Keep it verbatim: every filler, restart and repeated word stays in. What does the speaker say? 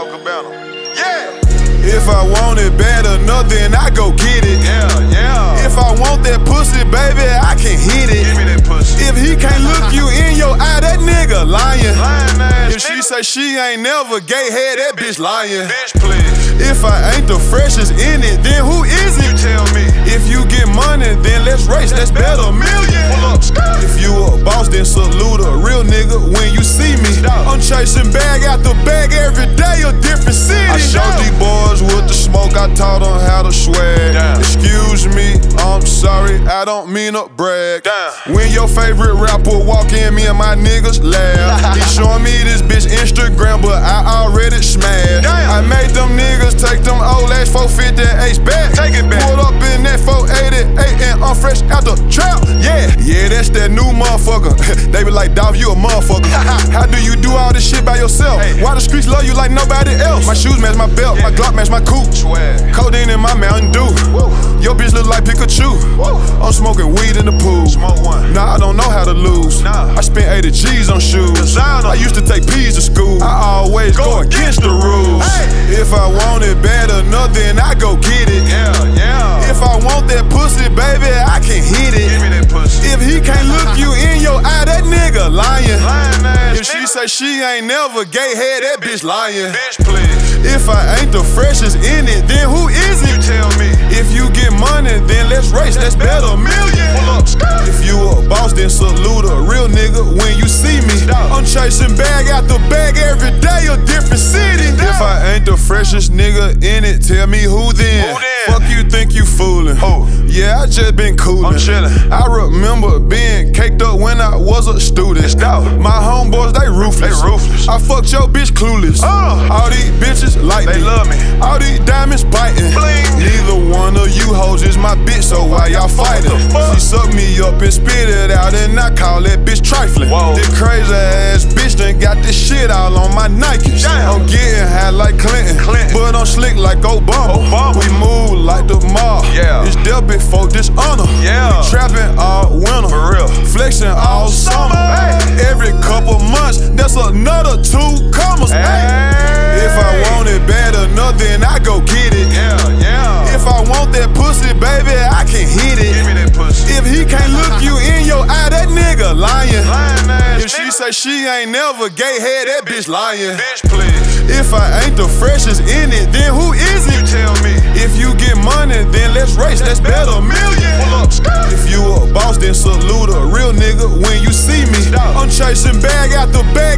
Dollar Gabbana. Yeah! If I want it bad enough, then I go get it. Yeah, yeah. If I want that pussy, baby, I can hit it. Give me that pussy. If he can't look you in your eye, that nigga lying. Lying ass If she nigga. say she ain't never gay head, that bitch lying. Bitch, please. If I ain't the freshest in it, then who is You it? tell me. If you get money, then let's race, let's bet a million. Pull up, skirt. If you a boss, then salute a real nigga when you see me. I'm chasing bag after bag every day, a different city. I showed these boys with the smoke, I taught them how to swag. Damn. Excuse me, I'm sorry, I don't mean to brag. Damn. When your favorite rapper walk in, me and my niggas laugh. He showing me this bitch Instagram, but I already smashed. Damn. I made them niggas take them old ass four fifty Ace back. Take it back. Pulled up in that four eighty-eight and I'm fresh out the trap. Yeah, yeah, that's that new motherfucker. They be like, dawg, you a motherfucker. How do you do all this shit by yourself? Hey. Why the streets love you like nobody else? My shoes match my belt, my Glock match my coupe. Swag. Codeine in my Mountain Dew. Woo. Your bitch look like Pikachu. Woo. I'm smoking weed in the pool. Smoke one. Nah, I don't know how to lose. Nah. I spent eighty G's on shoes. Designer. I used to take P's to school. I always go, Go against the rules. Hey. If I want it bad enough, then I go get it. Yeah, yeah. If I want that pussy, baby, I can hit it. Give me that pussy. If he can't look you in your eye, that nigga lying. Lying ass If she nigga. say she ain't never gay head, that bitch lying. Bitch, please. If I ain't the freshest in it, then who is You it? tell me. If you get money, then let's race, let's bet a million. Pull up, skirt. If you a boss, then salute a real nigga when you see me. I'm chasing bag after bag every day, a different city. If I ain't the freshest nigga in it, tell me who then? Who then? Fuck you think you fooling? Who? Yeah, I just been coolin'. I'm chillin'. I remember being caked up when I was a student. It's dope. My homeboys, they ruthless. They ruthless. I fucked your bitch clueless. Oh. All these bitches like They me. love me. All these diamonds biting. Bling. Neither one of you hoes is my bitch, so why y'all fighting? What the fuck? She sucked me up and spit it out, and I call that bitch trifling. Whoa. This crazy ass bitch done got this shit all on my Nikes. Damn. I'm getting high like Clinton, Clinton. but I'm slick like Obama. Obama. We move like the mob. Yeah. It's there before dishonor. Yeah. We trapping all winter. For real. Flexing all summer. Hey. Every couple months, that's another two commas. Hey. If I want it bad enough, then I go get it. Yeah, yeah. If I want that pussy, baby, I can hit it. Give me that pussy. If he can't look you in your eye, that nigga lying. Lying ass If she nigga. say she ain't never gay head, that bitch lying. Bitch, please. If I ain't the freshest in it, then who is You it? tell me. If you get money, then let's race, let's bet a million. Pull up, skirt. If you a boss, then salute a real nigga when you see me. I'm chasing bag after bag